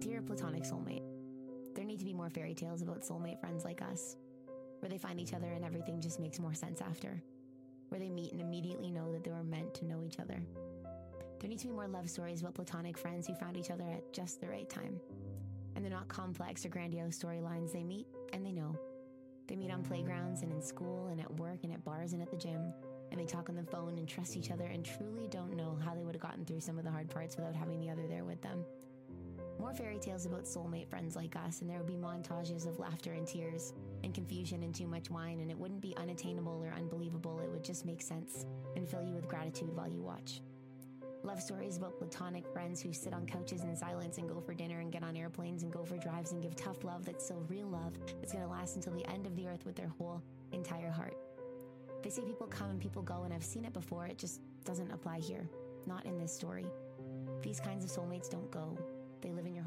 Dear platonic soulmate, there need to be more fairy tales about soulmate friends like us, where they find each other and everything just makes more sense after, where they meet and immediately know that they were meant to know each other. There need to be more love stories about platonic friends who found each other at just the right time. And they're not complex or grandiose storylines. They meet and they know. They meet on playgrounds and in school and at work and at bars and at the gym. And they talk on the phone and trust each other and truly don't know how they would have gotten through some of the hard parts without having the other there with them. More fairy tales about soulmate friends like us, and there would be montages of laughter and tears and confusion and too much wine, and it wouldn't be unattainable or unbelievable. It would just make sense and fill you with gratitude while you watch. Love stories about platonic friends who sit on couches in silence and go for dinner and get on airplanes and go for drives and give tough love that's still real love that's going to last until the end of the earth with their whole entire heart. They say people come and people go, and I've seen it before. It just doesn't apply here. Not in this story. These kinds of soulmates don't go. They live in your